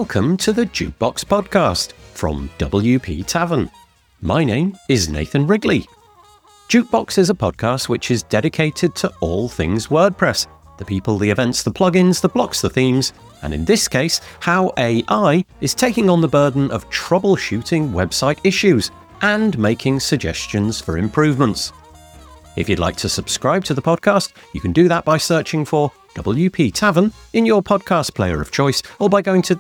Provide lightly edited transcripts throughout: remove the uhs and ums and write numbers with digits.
Welcome to the Jukebox Podcast from WP Tavern. My name is Nathan Wrigley. Jukebox is a podcast which is dedicated to all things WordPress, the people, the events, the plugins, the blocks, the themes, and in this case, how AI is taking on the burden of troubleshooting website issues and making suggestions for improvements. If you'd like to subscribe to the podcast, you can do that by searching for WP Tavern in your podcast player of choice, or by going to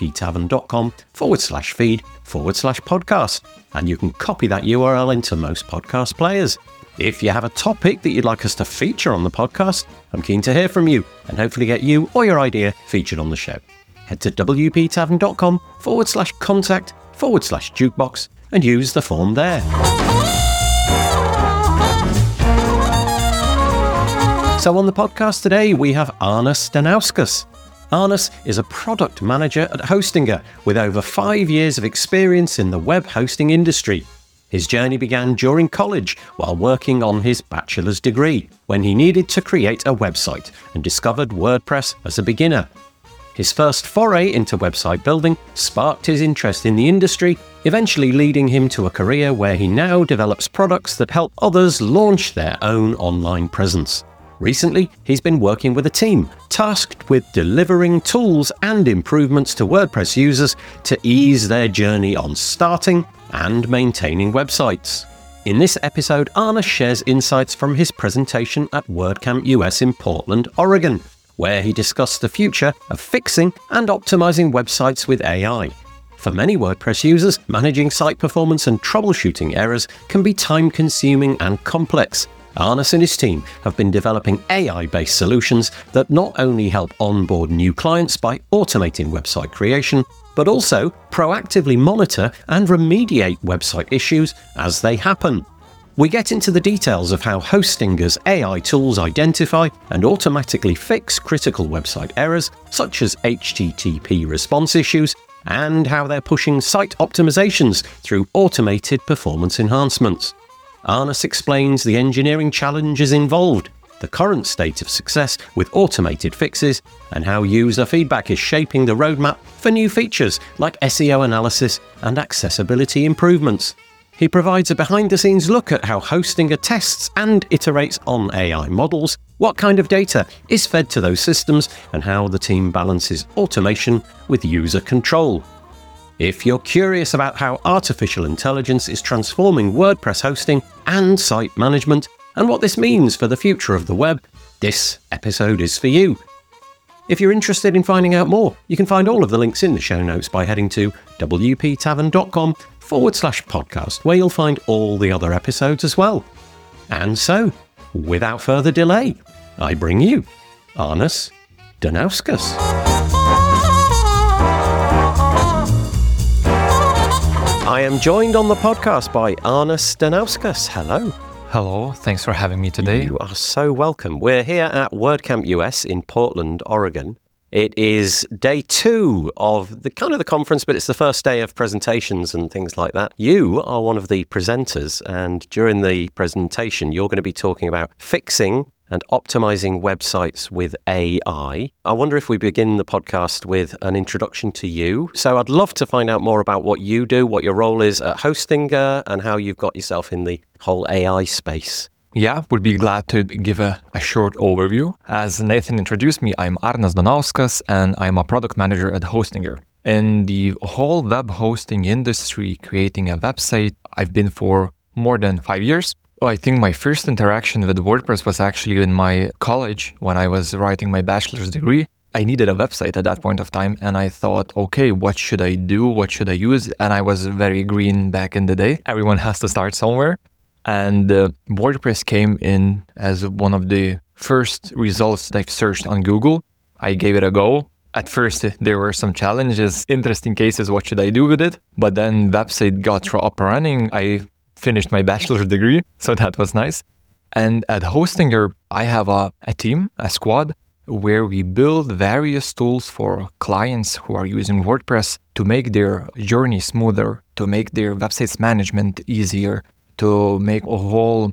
wptavern.com/feed/podcast, and you can copy that URL into most podcast players. If you have a topic that you'd like us to feature on the podcast, I'm keen to hear from you and hopefully get you or your idea featured on the show. Head to wptavern.com/contact/jukebox and use the form there. So on the podcast today, we have Arnes Stanauskas. Arnes is a product manager at Hostinger with over 5 years of experience in the web hosting industry. His journey began during college while working on his bachelor's degree, when he needed to create a website and discovered WordPress as a beginner. His first foray into website building sparked his interest in the industry, eventually leading him to a career where he now develops products that help others launch their own online presence. Recently, he's been working with a team tasked with delivering tools and improvements to WordPress users to ease their journey on starting and maintaining websites. In this episode, Arnes shares insights from his presentation at WordCamp US in Portland, Oregon, where he discussed the future of fixing and optimizing websites with AI. For many WordPress users, managing site performance and troubleshooting errors can be time-consuming and complex. Arnes and his team have been developing AI-based solutions that not only help onboard new clients by automating website creation, but also proactively monitor and remediate website issues as they happen. We get into the details of how Hostinger's AI tools identify and automatically fix critical website errors, such as HTTP response issues, and how they're pushing site optimizations through automated performance enhancements. Arnes explains the engineering challenges involved, the current state of success with automated fixes, and how user feedback is shaping the roadmap for new features like SEO analysis and accessibility improvements. He provides a behind-the-scenes look at how Hostinger tests and iterates on AI models, what kind of data is fed to those systems, and how the team balances automation with user control. If you're curious about how artificial intelligence is transforming WordPress hosting and site management, and what this means for the future of the web, this episode is for you. If you're interested in finding out more, you can find all of the links in the show notes by heading to wptavern.com/podcast, where you'll find all the other episodes as well. And so, without further delay, I bring you Arnes Stanauskas. I am joined on the podcast by Arnes Stanauskas. Hello. Hello, thanks for having me today. You are so welcome. We're here at WordCamp US in Portland, Oregon. It is day 2 of the conference, but it's the first day of presentations and things like that. You are one of the presenters, and during the presentation, you're going to be talking about fixing and optimizing websites with AI. I wonder if we begin the podcast with an introduction to you. So I'd love to find out more about what you do, what your role is at Hostinger, and how you've got yourself in the whole AI space. Yeah, would be glad to give a short overview. As Nathan introduced me, I'm Arnes Stanauskas, and I'm a product manager at Hostinger. In the whole web hosting industry, creating a website, I've been for more than 5 years. I think my first interaction with WordPress was actually in my college when I was writing my bachelor's degree. I needed a website at that point of time, and I thought, okay, what should I do? What should I use? And I was very green back in the day. Everyone has to start somewhere. And WordPress came in as one of the first results that I've searched on Google. I gave it a go. At first, there were some challenges, interesting cases, what should I do with it? But then website got up and running. I finished my bachelor's degree, so that was nice. And at Hostinger, I have a team, a squad, where we build various tools for clients who are using WordPress to make their journey smoother, to make their websites management easier, to make a whole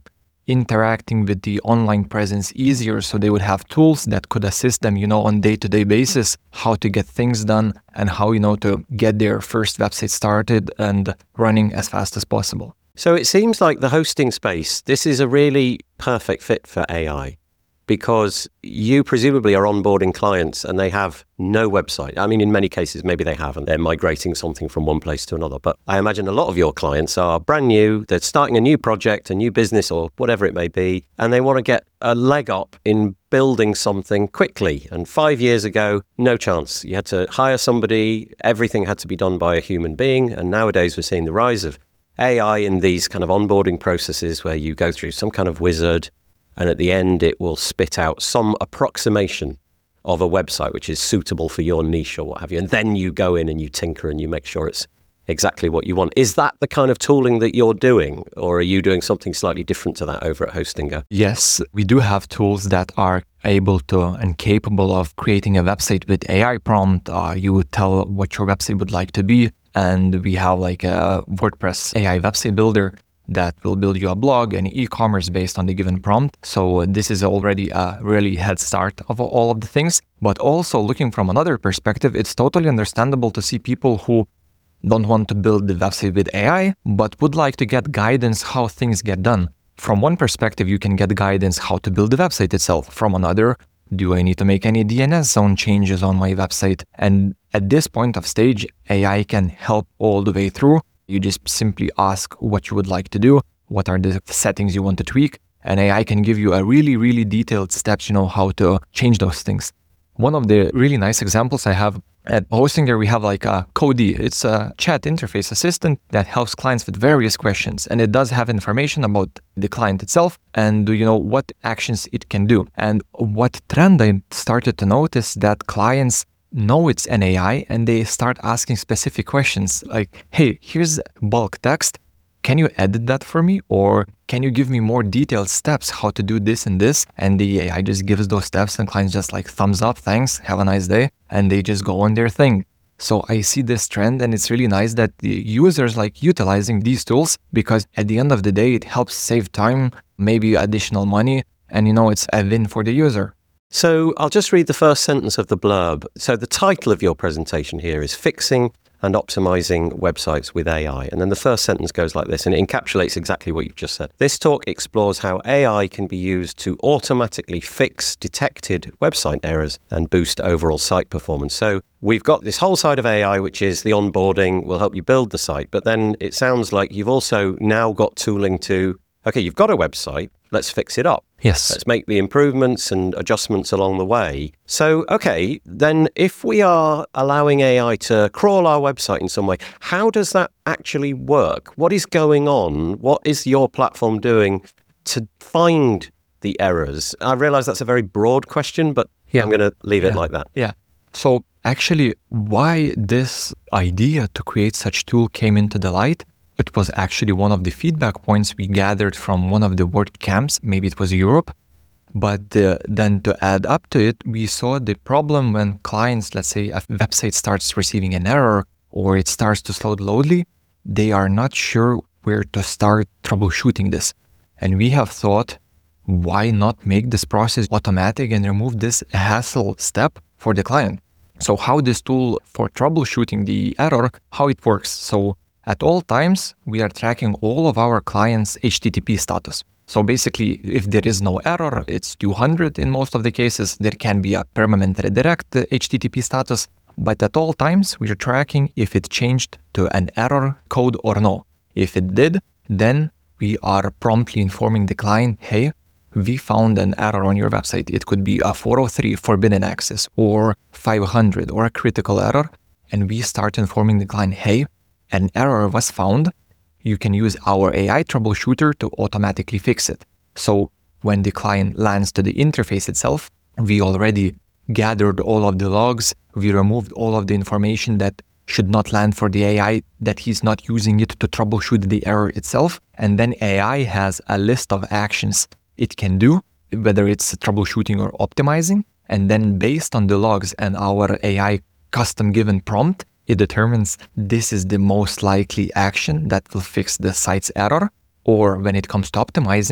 interacting with the online presence easier, so they would have tools that could assist them, on day-to-day basis, how to get things done and how, to get their first website started and running as fast as possible. So it seems like the hosting space, this is a really perfect fit for AI, because you presumably are onboarding clients and they have no website. I mean, in many cases, maybe they have, and they're migrating something from one place to another. But I imagine a lot of your clients are brand new. They're starting a new project, a new business, or whatever it may be, and they want to get a leg up in building something quickly. And 5 years ago, no chance. You had to hire somebody. Everything had to be done by a human being. And nowadays, we're seeing the rise of AI in these kind of onboarding processes where you go through some kind of wizard, and at the end, it will spit out some approximation of a website which is suitable for your niche or what have you. And then you go in and you tinker and you make sure it's exactly what you want. Is that the kind of tooling that you're doing, or are you doing something slightly different to that over at Hostinger? Yes, we do have tools that are able to and capable of creating a website with AI prompt. You would tell what your website would like to be. And we have like a WordPress AI website builder that will build you a blog and e-commerce based on the given prompt. So this is already a really head start of all of the things. But also looking from another perspective, it's totally understandable to see people who don't want to build the website with AI, but would like to get guidance how things get done. From one perspective, you can get guidance how to build the website itself. From another, do I need to make any DNS zone changes on my website? And at this point of stage, AI can help all the way through. You just simply ask what you would like to do, what are the settings you want to tweak, and AI can give you a really, really detailed steps, how to change those things. One of the really nice examples I have at Hostinger, we have like a Cody. It's a chat interface assistant that helps clients with various questions, and it does have information about the client itself and what actions it can do. And what trend I started to notice that clients know it's an AI and they start asking specific questions like, hey, here's bulk text. Can you edit that for me? Or can you give me more detailed steps how to do this and this? And the AI just gives those steps and clients just like thumbs up, thanks, have a nice day. And they just go on their thing. So I see this trend and it's really nice that the users like utilizing these tools, because at the end of the day, it helps save time, maybe additional money. And it's a win for the user. So I'll just read the first sentence of the blurb. So the title of your presentation here is Fixing and Optimizing Websites with AI. And then the first sentence goes like this, and it encapsulates exactly what you've just said. This talk explores how AI can be used to automatically fix detected website errors and boost overall site performance. So we've got this whole side of AI, which is the onboarding, will help you build the site. But then it sounds like you've also now got tooling to, okay, you've got a website, let's fix it up. Yes. Let's make the improvements and adjustments along the way. So, okay, then if we are allowing AI to crawl our website in some way, how does that actually work? What is going on? What is your platform doing to find the errors? I realize that's a very broad question, but I'm going to leave it like that. Yeah. So actually, why this idea to create such tool came into the light, it was actually one of the feedback points we gathered from one of the WordCamps, maybe it was Europe. But then to add up to it, we saw the problem when clients, let's say a website starts receiving an error or it starts to slow loadly, they are not sure where to start troubleshooting this. And we have thought, why not make this process automatic and remove this hassle step for the client? So how this tool for troubleshooting the error, how it works. So at all times, we are tracking all of our clients' HTTP status. So basically, if there is no error, it's 200 in most of the cases. There can be a permanent redirect HTTP status, but at all times, we are tracking if it changed to an error code or no. If it did, then we are promptly informing the client, hey, we found an error on your website. It could be a 403 forbidden access or 500 or a critical error. And we start informing the client, hey, an error was found. You can use our AI troubleshooter to automatically fix it. So when the client lands to the interface itself, we already gathered all of the logs. We removed all of the information that should not land for the AI, that he's not using it to troubleshoot the error itself. And then AI has a list of actions it can do, whether it's troubleshooting or optimizing. And then based on the logs and our AI custom given prompt, it determines this is the most likely action that will fix the site's error. Or when it comes to optimizing,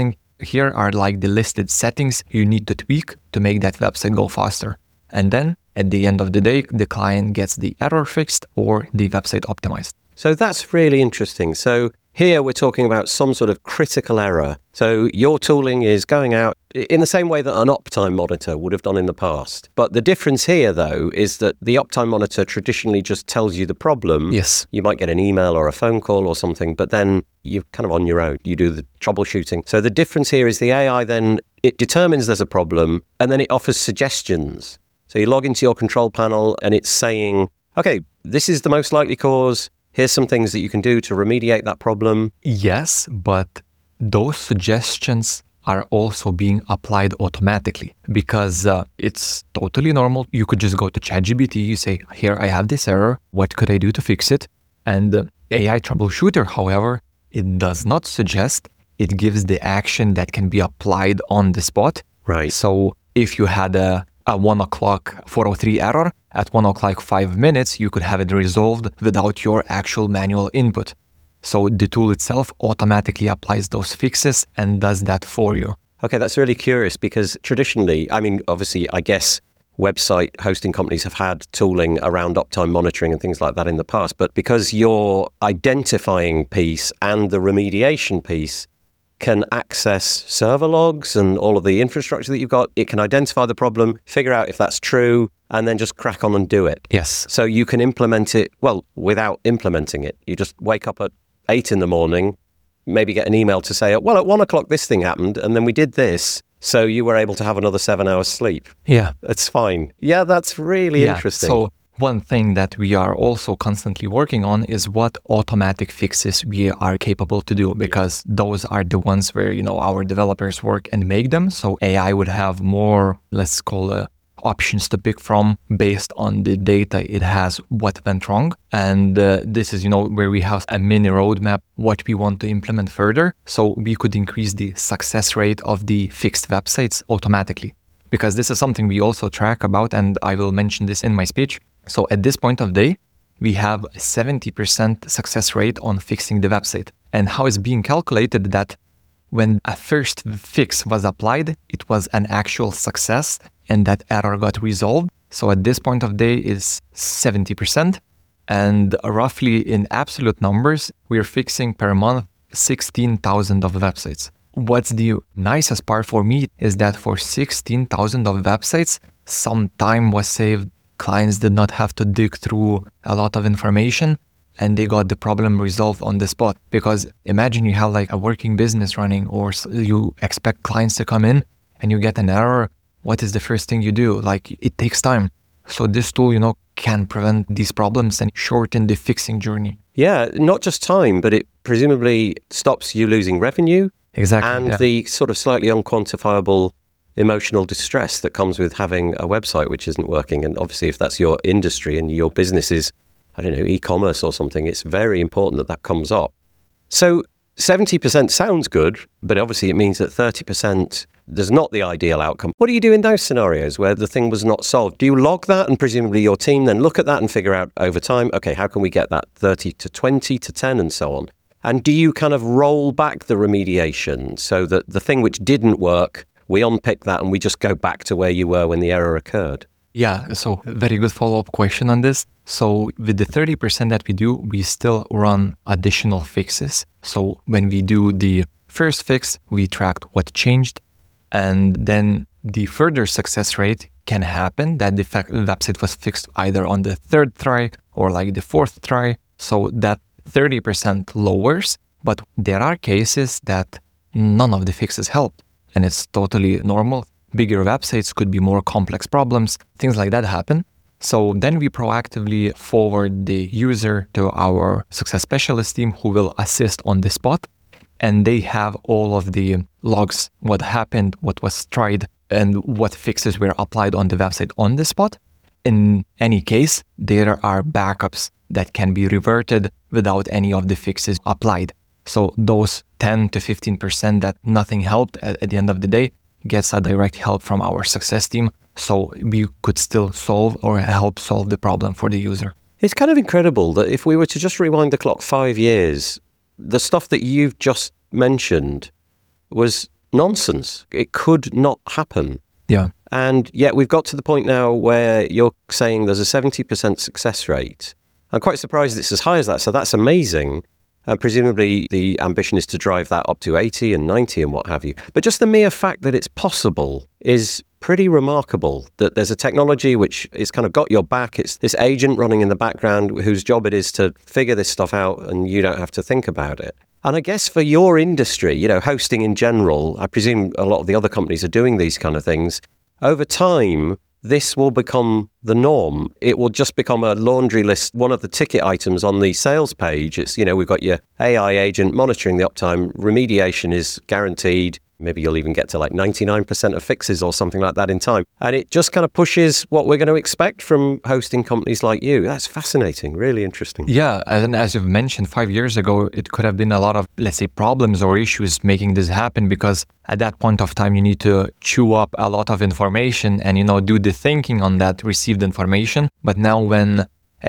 here are like the listed settings you need to tweak to make that website go faster. And then at the end of the day, the client gets the error fixed or the website optimized. So that's really interesting. So here we're talking about some sort of critical error. So your tooling is going out in the same way that an uptime monitor would have done in the past. But the difference here, though, is that the uptime monitor traditionally just tells you the problem. Yes. You might get an email or a phone call or something, but then you're kind of on your own. You do the troubleshooting. So the difference here is the AI then, it determines there's a problem and then it offers suggestions. So you log into your control panel and it's saying, okay, this is the most likely cause. Here's some things that you can do to remediate that problem. Yes, but those suggestions are also being applied automatically because it's totally normal. You could just go to ChatGPT, you say, here, I have this error. What could I do to fix it? And the AI troubleshooter, however, it does not suggest. It gives the action that can be applied on the spot. Right. So if you had a 1 o'clock 403 error, at 1 o'clock 5 minutes, you could have it resolved without your actual manual input. So the tool itself automatically applies those fixes and does that for you. Okay, that's really curious because traditionally, I mean, obviously, I guess website hosting companies have had tooling around uptime monitoring and things like that in the past. But because your identifying piece and the remediation piece can access server logs and all of the infrastructure that you've got, it can identify the problem, figure out if that's true, and then just crack on and do it. Yes. So you can implement it, well, without implementing it. You just wake up at 8 in the morning, maybe get an email to say, well, at 1 o'clock this thing happened, and then we did this. So you were able to have another 7 hours sleep. Yeah. That's fine. Yeah, that's really interesting. So one thing that we are also constantly working on is what automatic fixes we are capable to do, because those are the ones where, our developers work and make them. So AI would have more, let's call it, options to pick from based on the data it has, what went wrong. And this is, where we have a mini roadmap, what we want to implement further. So we could increase the success rate of the fixed websites automatically, because this is something we also track about, and I will mention this in my speech. So at this point of day, we have a 70% success rate on fixing the website. And how it's being calculated that when a first fix was applied, it was an actual success and that error got resolved. So at this point of day is 70%. And roughly in absolute numbers, we're fixing per month 16,000 of websites. What's the nicest part for me is that for 16,000 of websites, some time was saved. Clients did not have to dig through a lot of information and they got the problem resolved on the spot. Because imagine you have like a working business running, or you expect clients to come in and you get an error. What is the first thing you do? Like, it takes time. So this tool, can prevent these problems and shorten the fixing journey. Yeah, not just time, but it presumably stops you losing revenue. Exactly. And the sort of slightly unquantifiable emotional distress that comes with having a website which isn't working. And obviously, if that's your industry and your business is, e-commerce or something, it's very important that that comes up. So 70% sounds good, but obviously it means that 30% there's not the ideal outcome. What do you do in those scenarios where the thing was not solved? Do you log that, and presumably your team then look at that and figure out over time, okay, how can we get that 30 to 20 to 10 and so on? And do you kind of roll back the remediation so that the thing which didn't work, we unpick that and we just go back to where you were when the error occurred? Yeah, so very good follow-up question on this. So with the 30% that we do, we still run additional fixes. So when we do the first fix, we tracked what changed. And then the further success rate can happen that the website was fixed either on the third try or like the fourth try. So that 30% lowers, but there are cases that none of the fixes helped. And it's totally normal. Bigger websites could be more complex problems, things like that happen. So then we proactively forward the user to our success specialist team who will assist on the spot. And they have all of the logs, what happened, what was tried, and what fixes were applied on the website on the spot. In any case, there are backups that can be reverted without any of the fixes applied. So those 10 to 15% that nothing helped at the end of the day gets a direct help from our success team. So we could still solve or help solve the problem for the user. It's kind of incredible that if we were to just rewind the clock 5 years, the stuff that you've just mentioned was nonsense. It could not happen. Yeah. And yet we've got to the point now where you're saying there's a 70% success rate. I'm quite surprised it's as high as that. So that's amazing. Presumably the ambition is to drive that up to 80 and 90 and what have you. But just the mere fact that it's possible is pretty remarkable, that there's a technology which is kind of got your back. It's this agent running in the background whose job it is to figure this stuff out and you don't have to think about it. And I guess for your industry, hosting in general, I presume a lot of the other companies are doing these kind of things. Over time, this will become the norm. It will just become a laundry list, one of the ticket items on the sales page. It's, we've got your AI agent monitoring the uptime. Remediation is guaranteed. Maybe you'll even get to like 99% of fixes or something like that in time. And it just kind of pushes what we're going to expect from hosting companies like you. That's fascinating, really interesting. Yeah, and as you've mentioned, 5 years ago, it could have been a lot of, let's say, problems or issues making this happen, because at that point of time, you need to chew up a lot of information and, do the thinking on that received information. But now when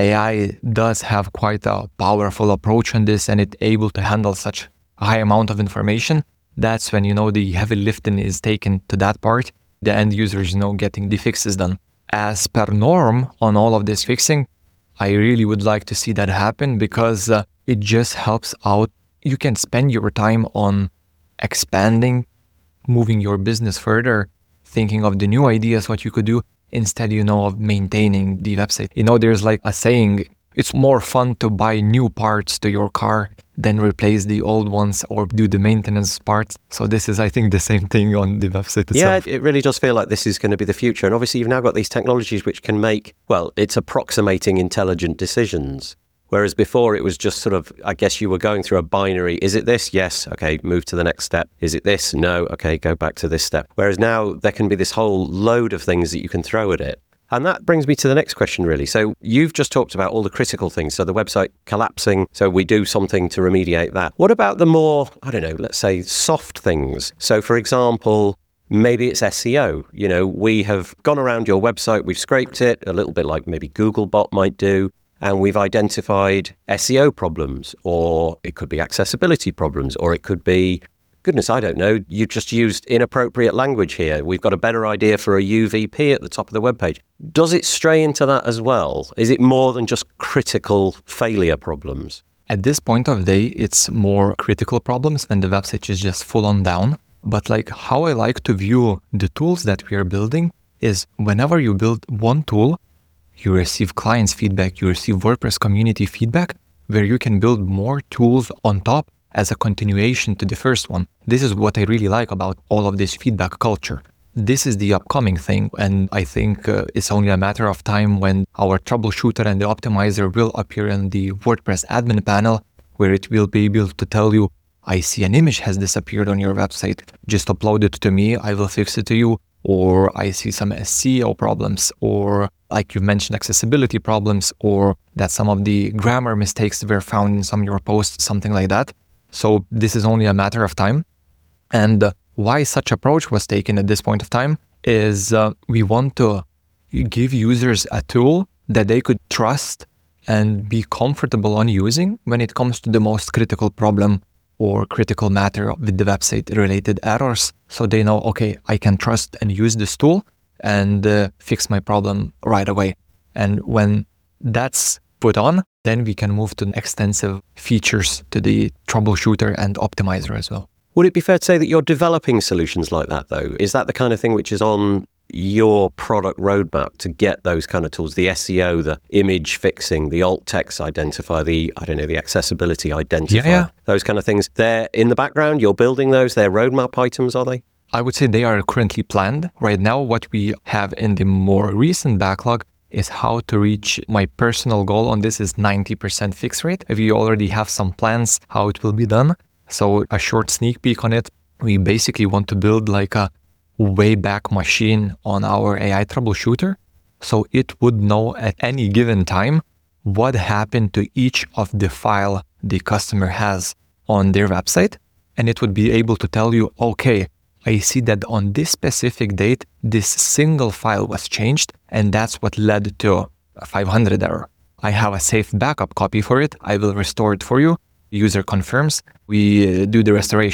AI does have quite a powerful approach on this and it's able to handle such a high amount of information, that's when, the heavy lifting is taken to that part. The end users, getting the fixes done. As per norm on all of this fixing, I really would like to see that happen, because it just helps out. You can spend your time on expanding, moving your business further, thinking of the new ideas, what you could do, instead, of maintaining the website. There's like a saying, it's more fun to buy new parts to your car than replace the old ones or do the maintenance parts. So this is, I think, the same thing on the website itself. Yeah, it really does feel like this is going to be the future. And obviously, you've now got these technologies which can make, it's approximating intelligent decisions. Whereas before, it was just sort of, I guess you were going through a binary. Is it this? Yes. Okay, move to the next step. Is it this? No. Okay, go back to this step. Whereas now, there can be this whole load of things that you can throw at it. And that brings me to the next question, really. So you've just talked about all the critical things. So the website collapsing, so we do something to remediate that. What about the more, let's say soft things? So for example, maybe it's SEO. We have gone around your website, we've scraped it, a little bit like maybe Googlebot might do, and we've identified SEO problems, or it could be accessibility problems, or it could be, goodness, I don't know, you just used inappropriate language here. We've got a better idea for a UVP at the top of the webpage. Does it stray into that as well? Is it more than just critical failure problems? At this point of day, it's more critical problems and the website is just full on down. But like how I like to view the tools that we are building is whenever you build one tool, you receive clients' feedback, you receive WordPress community feedback, where you can build more tools on top as a continuation to the first one. This is what I really like about all of this feedback culture. This is the upcoming thing, and I think it's only a matter of time when our troubleshooter and the optimizer will appear in the WordPress admin panel, where it will be able to tell you, I see an image has disappeared on your website, just upload it to me, I will fix it to you. Or I see some SEO problems, or like you mentioned, accessibility problems, or that some of the grammar mistakes were found in some of your posts, something like that. So this is only a matter of time. And why such approach was taken at this point of time is we want to give users a tool that they could trust and be comfortable on using when it comes to the most critical problem or critical matter with the website related errors. So they know, okay, I can trust and use this tool and fix my problem right away. And when that's put on, then we can move to extensive features to the troubleshooter and optimizer as well. Would it be fair to say that you're developing solutions like that, though? Is that the kind of thing which is on your product roadmap to get those kind of tools, the SEO, the image fixing, the alt text identifier, the accessibility identifier, those kind of things? They're in the background, you're building those, they're roadmap items, are they? I would say they are currently planned. Right now, what we have in the more recent backlog is how to reach my personal goal on this is 90% fix rate. We already have some plans how it will be done. So a short sneak peek on it, we basically want to build like a Wayback Machine on our AI troubleshooter. So it would know at any given time what happened to each of the file the customer has on their website. And it would be able to tell you, okay, I see that on this specific date, this single file was changed, and that's what led to a 500 error. I have a safe backup copy for it. I will restore it for you. User confirms. We do the restoration.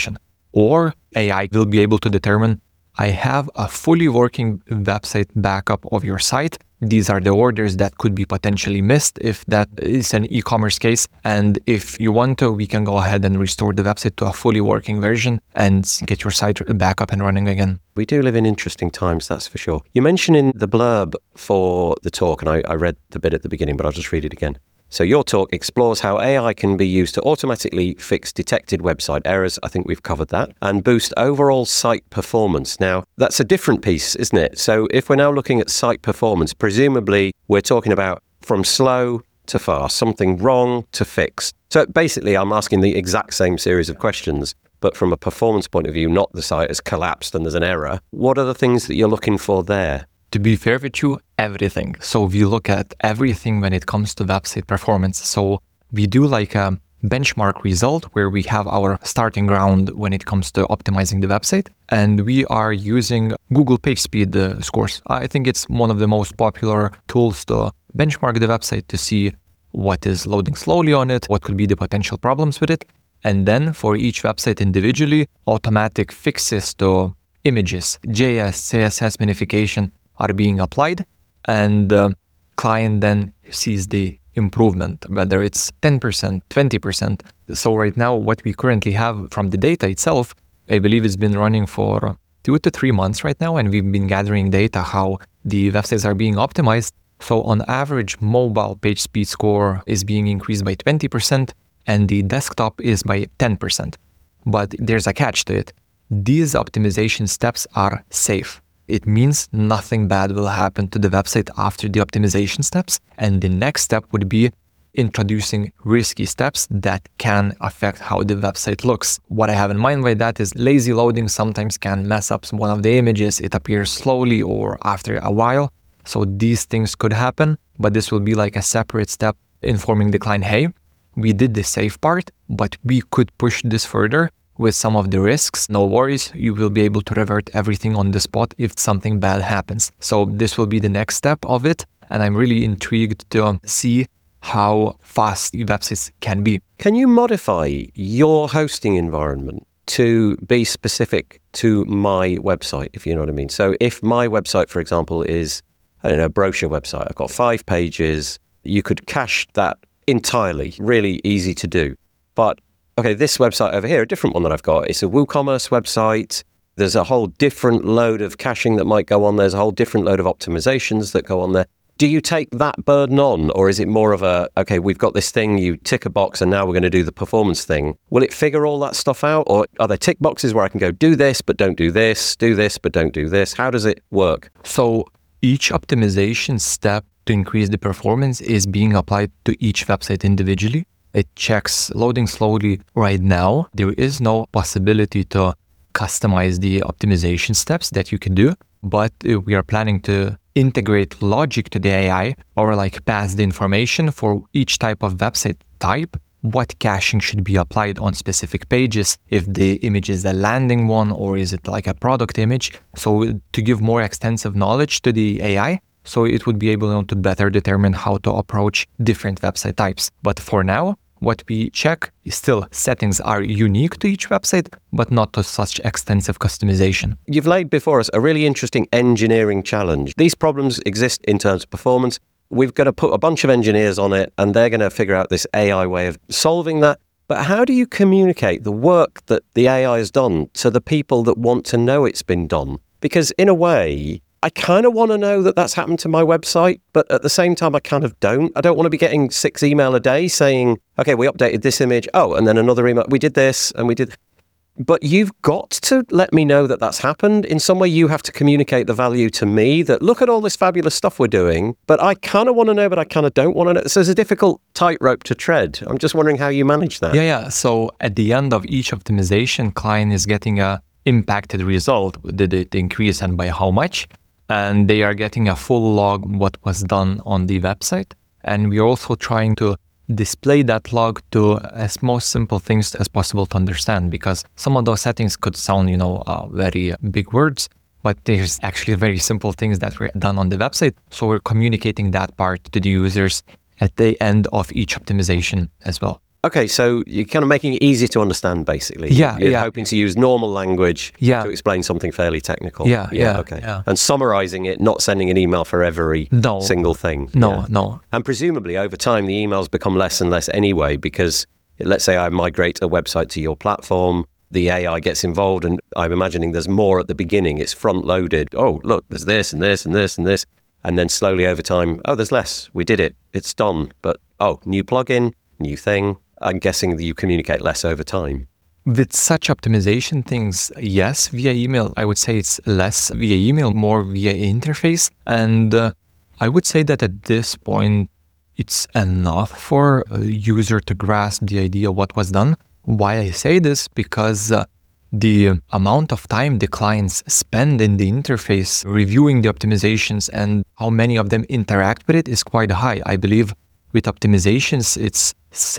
Or AI will be able to determine, I have a fully working website backup of your site. These are the orders that could be potentially missed if that is an e-commerce case. And if you want to, we can go ahead and restore the website to a fully working version and get your site back up and running again. We do live in interesting times, that's for sure. You mentioned in the blurb for the talk, and I read the bit at the beginning, but I'll just read it again. So your talk explores how AI can be used to automatically fix detected website errors. I think we've covered that. And boost overall site performance. Now, that's a different piece, isn't it? So if we're now looking at site performance, presumably we're talking about from slow to fast, something wrong to fix. So basically, I'm asking the exact same series of questions, but from a performance point of view, not the site has collapsed and there's an error. What are the things that you're looking for there? To be fair with you, everything. So we look at everything when it comes to website performance. So we do like a benchmark result where we have our starting ground when it comes to optimizing the website. And we are using Google PageSpeed scores. I think it's one of the most popular tools to benchmark the website to see what is loading slowly on it, what could be the potential problems with it. And then for each website individually, automatic fixes to images, JS, CSS minification are being applied, and the client then sees the improvement, whether it's 10%, 20%. So right now, what we currently have from the data itself, I believe it's been running for 2 to 3 months right now, and we've been gathering data how the websites are being optimized. So on average, mobile page speed score is being increased by 20%, and the desktop is by 10%. But there's a catch to it. These optimization steps are safe. It means nothing bad will happen to the website after the optimization steps. And the next step would be introducing risky steps that can affect how the website looks. What I have in mind by that is lazy loading sometimes can mess up one of the images. It appears slowly or after a while. So these things could happen, but this will be like a separate step informing the client, hey, we did the safe part, but we could push this further with some of the risks. No worries, you will be able to revert everything on the spot if something bad happens. So this will be the next step of it. And I'm really intrigued to see how fast websites can be. Can you modify your hosting environment to be specific to my website, if you know what I mean? So if my website, for example, is, a brochure website, I've got 5 pages, you could cache that entirely, really easy to do. But okay, this website over here, a different one that I've got, it's a WooCommerce website. There's a whole different load of caching that might go on. There's a whole different load of optimizations that go on there. Do you take that burden on, or is it more of a, okay, we've got this thing, you tick a box and now we're going to do the performance thing? Will it figure all that stuff out? Or are there tick boxes where I can go, do this, but don't do this but don't do this? How does it work? So each optimization step to increase the performance is being applied to each website individually. It checks loading slowly right now. There is no possibility to customize the optimization steps that you can do, but we are planning to integrate logic to the AI or like pass the information for each type of website type, what caching should be applied on specific pages, if the image is a landing one or is it like a product image. So to give more extensive knowledge to the AI, so it would be able to better determine how to approach different website types. But for now, what we check is still settings are unique to each website, but not to such extensive customization. You've laid before us a really interesting engineering challenge. These problems exist in terms of performance. We've got to put a bunch of engineers on it, and they're going to figure out this AI way of solving that. But how do you communicate the work that the AI has done to the people that want to know it's been done? Because in a way, I kind of want to know that that's happened to my website, but at the same time, I kind of don't. I don't want to be getting 6 emails a day saying, okay, we updated this image. Oh, and then another email. We did this and we did. But you've got to let me know that that's happened. In some way, you have to communicate the value to me that look at all this fabulous stuff we're doing, but I kind of want to know, but I kind of don't want to know. So there's a difficult tightrope to tread. I'm just wondering how you manage that. Yeah. So at the end of each optimization, client is getting a impacted result. Did it increase and by how much? And they are getting a full log what was done on the website. And we are also trying to display that log to as most simple things as possible to understand, because some of those settings could sound, very big words, but there's actually very simple things that were done on the website. So we're communicating that part to the users at the end of each optimization as well. Okay, so you're kind of making it easy to understand, basically. Yeah, You're yeah. hoping to use normal language Yeah. to explain something fairly technical. Yeah, okay. yeah. And summarizing it, not sending an email for every No. single thing. No, no. And presumably over time, the emails become less and less anyway, because let's say I migrate a website to your platform, the AI gets involved, and I'm imagining there's more at the beginning. It's front loaded. Oh, look, there's this and this and this and this. And then slowly over time, oh, there's less. We did it. It's done. But, new plugin, new thing. I'm guessing that you communicate less over time. With such optimization things, yes, via email, I would say it's less via email, more via interface. And I would say that at this point, it's enough for a user to grasp the idea of what was done. Why I say this? Because the amount of time the clients spend in the interface reviewing the optimizations and how many of them interact with it is quite high. I believe with optimizations, it's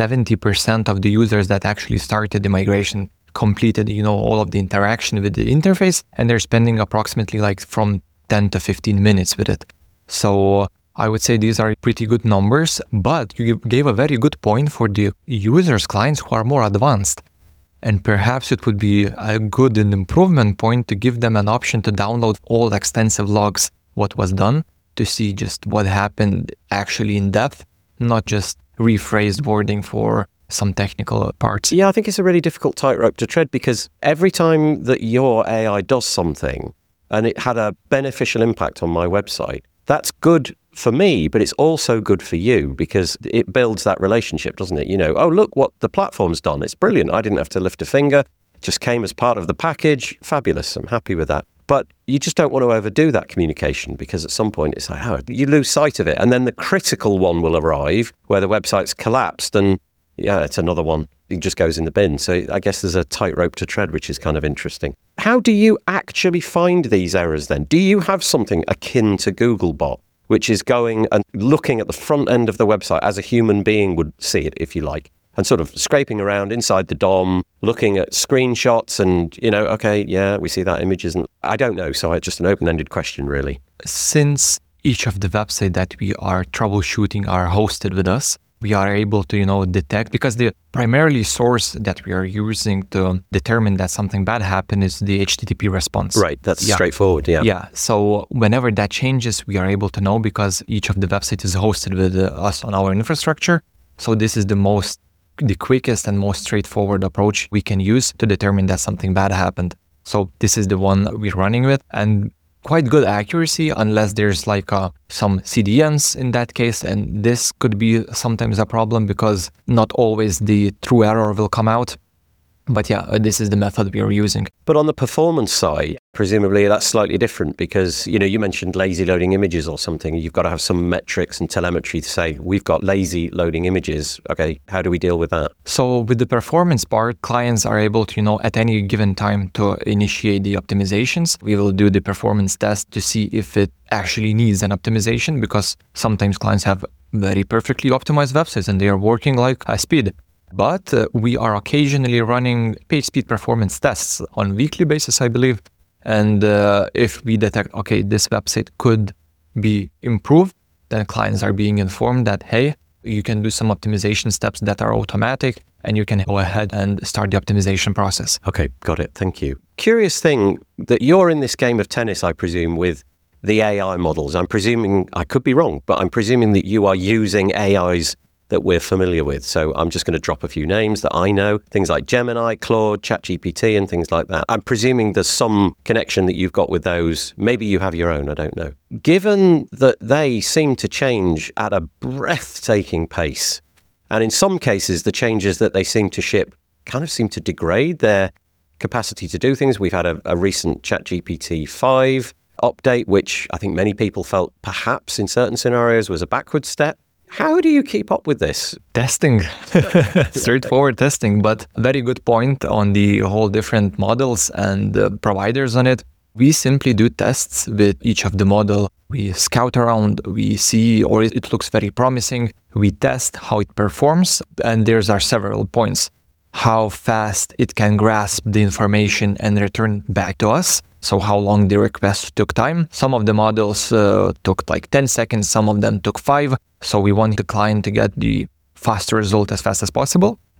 70% of the users that actually started the migration completed, all of the interaction with the interface, and they're spending approximately like from 10 to 15 minutes with it. So I would say these are pretty good numbers, but you gave a very good point for the users, clients who are more advanced. And perhaps it would be a good improvement point to give them an option to download all extensive logs, what was done, to see just what happened actually in depth, not just rephrased wording for some technical parts. Yeah, I think it's a really difficult tightrope to tread, because every time that your AI does something and it had a beneficial impact on my website, that's good for me, but it's also good for you, because it builds that relationship, doesn't it? Oh, look what the platform's done. It's brilliant. I didn't have to lift a finger. It just came as part of the package. Fabulous. I'm happy with that. But you just don't want to overdo that communication, because at some point it's like, you lose sight of it. And then the critical one will arrive where the website's collapsed and it's another one. It just goes in the bin. So I guess there's a tightrope to tread, which is kind of interesting. How do you actually find these errors then? Do you have something akin to Googlebot, which is going and looking at the front end of the website as a human being would see it, if you like, and sort of scraping around inside the DOM, looking at screenshots and, okay, yeah, we see that image isn't... I don't know, so it's just an open-ended question, really. Since each of the websites that we are troubleshooting are hosted with us, we are able to, detect, because the primarily source that we are using to determine that something bad happened is the HTTP response. Right, that's straightforward, yeah. Yeah, so whenever that changes, we are able to know, because each of the websites is hosted with us on our infrastructure. So this is the quickest and most straightforward approach we can use to determine that something bad happened. So this is the one we're running with, and quite good accuracy, unless there's like some CDNs in that case, and this could be sometimes a problem because not always the true error will come out. But yeah, this is the method we are using. But on the performance side, presumably that's slightly different, because, you mentioned lazy loading images or something. You've got to have some metrics and telemetry to say, we've got lazy loading images. Okay, how do we deal with that? So with the performance part, clients are able to, at any given time to initiate the optimizations. We will do the performance test to see if it actually needs an optimization, because sometimes clients have very perfectly optimized websites and they are working like high speed. But we are occasionally running page speed performance tests on a weekly basis, I believe. And if we detect, okay, this website could be improved, then clients are being informed that, hey, you can do some optimization steps that are automatic, and you can go ahead and start the optimization process. Okay, got it. Thank you. Curious thing that you're in this game of tennis, I presume, with the AI models. I'm presuming, I could be wrong, but I'm presuming that you are using AIs that we're familiar with. So I'm just going to drop a few names that I know, things like Gemini, Claude, ChatGPT, and things like that. I'm presuming there's some connection that you've got with those. Maybe you have your own, I don't know. Given that they seem to change at a breathtaking pace, and in some cases, the changes that they seem to ship kind of seem to degrade their capacity to do things. We've had a recent ChatGPT 5 update, which I think many people felt perhaps in certain scenarios was a backward step. How do you keep up with this? Testing, straightforward testing, but very good point on the whole different models and providers on it. We simply do tests with each of the model. We scout around, we see, or it looks very promising. We test how it performs, and there's our several points. How fast it can grasp the information and return back to us. So how long the request took time. Some of the models took like 10 seconds, some of them took 5. So we want the client to get the faster result as fast as possible.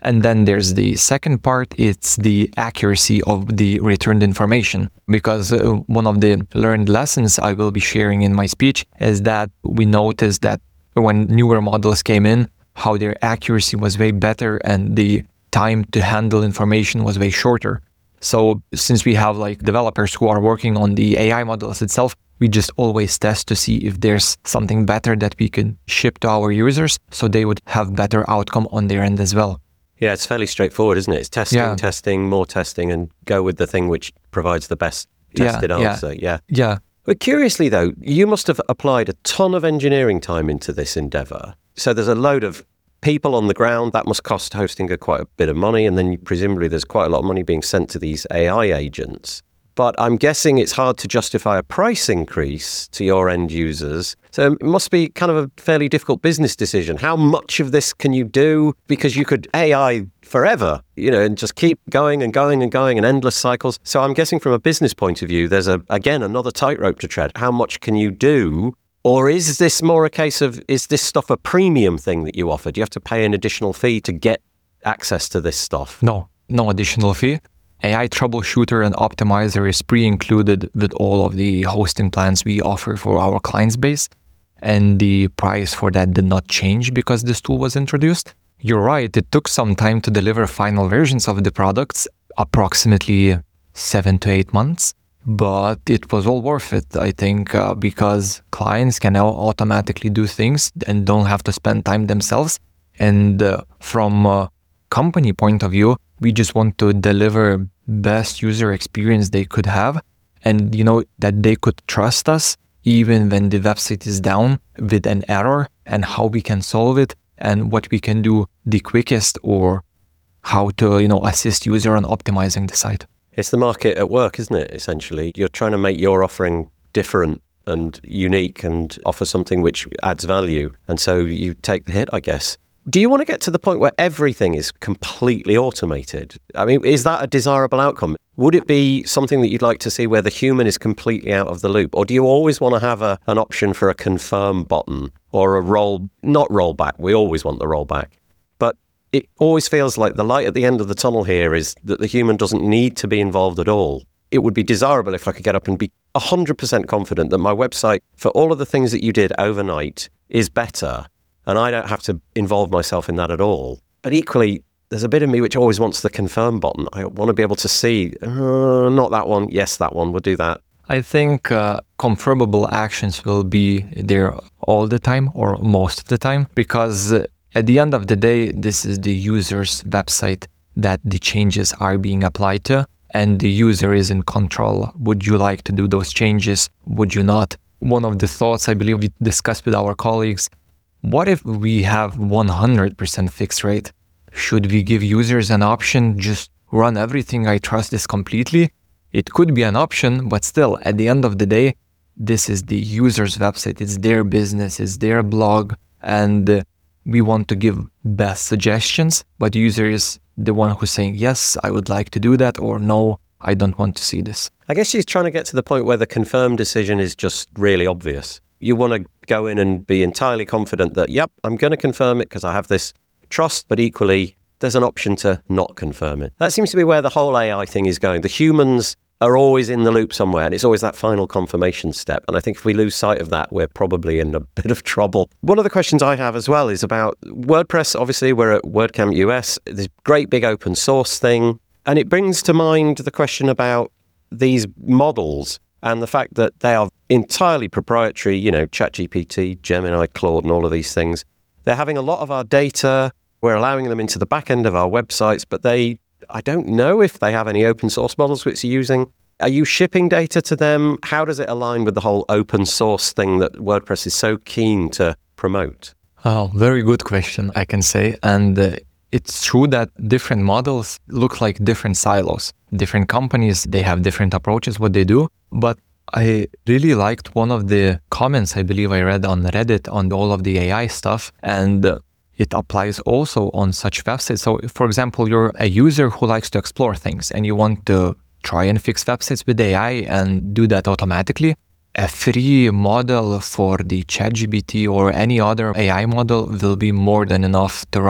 And then there's the second part, it's the accuracy of the returned information. Because one of the learned lessons I will be sharing in my speech is that we noticed that when newer models came in, how their accuracy was way better and the time to handle information was way shorter. So since we have like developers who are working on the AI models itself, we just always test to see if there's something better that we can ship to our users so they would have better outcome on their end as well. Yeah, it's fairly straightforward, isn't it? It's testing, more testing, and go with the thing which provides the best tested answer. Yeah. But curiously, though, you must have applied a ton of engineering time into this endeavor. So there's a load of people on the ground. That must cost Hostinger quite a bit of money. And then presumably there's quite a lot of money being sent to these AI agents. But I'm guessing it's hard to justify a price increase to your end users. So it must be kind of a fairly difficult business decision. How much of this can you do? Because you could AI forever, and just keep going and going and going in endless cycles. So I'm guessing from a business point of view, there's again another tightrope to tread. How much can you do? Or is this more a case of, is this stuff a premium thing that you offer? Do you have to pay an additional fee to get access to this stuff? No additional fee. AI Troubleshooter and Optimizer is pre-included with all of the hosting plans we offer for our clients base. And the price for that did not change because this tool was introduced. You're right, it took some time to deliver final versions of the products, approximately 7 to 8 months. But it was all worth it, I think, because clients can now automatically do things and don't have to spend time themselves. And from a company point of view, we just want to deliver best user experience they could have, and that they could trust us even when the website is down with an error, and how we can solve it and what we can do the quickest, or how to assist user on optimizing the site. It's the market at work, isn't it? Essentially, you're trying to make your offering different and unique and offer something which adds value, and so you take the hit, I guess. Do you want to get to the point where everything is completely automated? I mean, is that a desirable outcome? Would it be something that you'd like to see where the human is completely out of the loop? Or do you always want to have an option for a confirm button or a not rollback? We always want the rollback. But it always feels like the light at the end of the tunnel here is that the human doesn't need to be involved at all. It would be desirable if I could get up and be 100% confident that my website, for all of the things that you did overnight, is better. And I don't have to involve myself in that at all. But equally, there's a bit of me which always wants the confirm button. I want to be able to see, not that one, yes, that one, we'll do that. I think confirmable actions will be there all the time or most of the time, because at the end of the day, this is the user's website that the changes are being applied to, and the user is in control. Would you like to do those changes? Would you not? One of the thoughts I believe we discussed with our colleagues, what if we have 100% fixed rate? Should we give users an option, just run everything I trust this completely? It could be an option, but still, at the end of the day, this is the user's website, it's their business, it's their blog, and we want to give best suggestions, but the user is the one who's saying, yes, I would like to do that, or no, I don't want to see this. I guess she's trying to get to the point where the confirm decision is just really obvious. You want to go in and be entirely confident that, yep, I'm going to confirm it because I have this trust, but equally, there's an option to not confirm it. That seems to be where the whole AI thing is going. The humans are always in the loop somewhere, and it's always that final confirmation step. And I think if we lose sight of that, we're probably in a bit of trouble. One of the questions I have as well is about WordPress. Obviously, we're at WordCamp US, this great big open source thing. And it brings to mind the question about these models and the fact that they are entirely proprietary, ChatGPT, Gemini, Claude, and all of these things. They're having a lot of our data. We're allowing them into the back end of our websites, but I don't know if they have any open source models which you're using. Are you shipping data to them? How does it align with the whole open source thing that WordPress is so keen to promote? Oh, very good question, I can say. And it's true that different models look like different silos. Different companies, they have different approaches, what they do. But I really liked one of the comments I believe I read on Reddit on all of the AI stuff. And it applies also on such websites. So, for example, you're a user who likes to explore things and you want to try and fix websites with AI and do that automatically. A free model for the ChatGPT or any other AI model will be more than enough to run.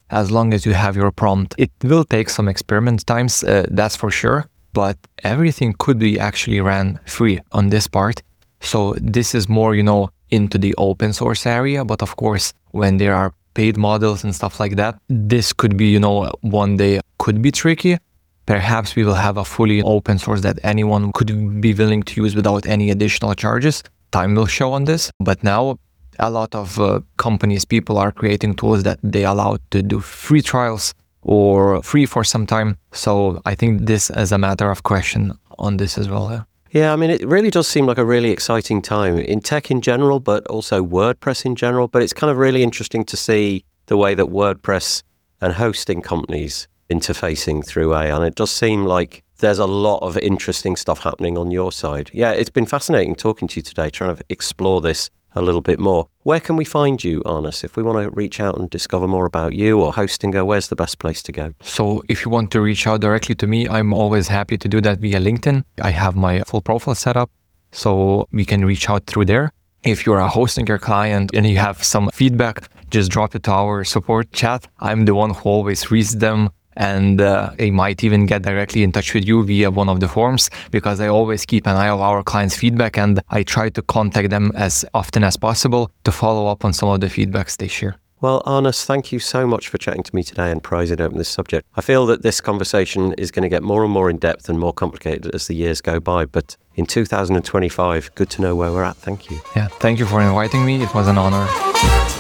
as long as you have your prompt. It will take some experiment times, that's for sure, but everything could be actually ran free on this part. So this is more, into the open source area. But of course, when there are paid models and stuff like that, this could be, one day could be tricky. Perhaps we will have a fully open source that anyone could be willing to use without any additional charges. Time will show on this. But now a lot of companies, people are creating tools that they allow to do free trials or free for some time. So I think this is a matter of question on this as well. Yeah. Yeah, I mean, it really does seem like a really exciting time in tech in general, but also WordPress in general. But it's kind of really interesting to see the way that WordPress and hosting companies interfacing through AI. And it does seem like there's a lot of interesting stuff happening on your side. Yeah, it's been fascinating talking to you today, trying to explore this a little bit more. Where can we find you, Arnas? If we want to reach out and discover more about you or Hostinger, where's the best place to go? So if you want to reach out directly to me, I'm always happy to do that via LinkedIn. I have my full profile set up, so we can reach out through there. If you're a Hostinger client and you have some feedback, just drop it to our support chat. I'm the one who always reads them. And I might even get directly in touch with you via one of the forms, because I always keep an eye on our clients' feedback and I try to contact them as often as possible to follow up on some of the feedbacks they share. Well, Arnas, thank you so much for chatting to me today and prizing open this subject. I feel that this conversation is going to get more and more in depth and more complicated as the years go by. But in 2025, good to know where we're at. Thank you. Yeah, thank you for inviting me. It was an honor.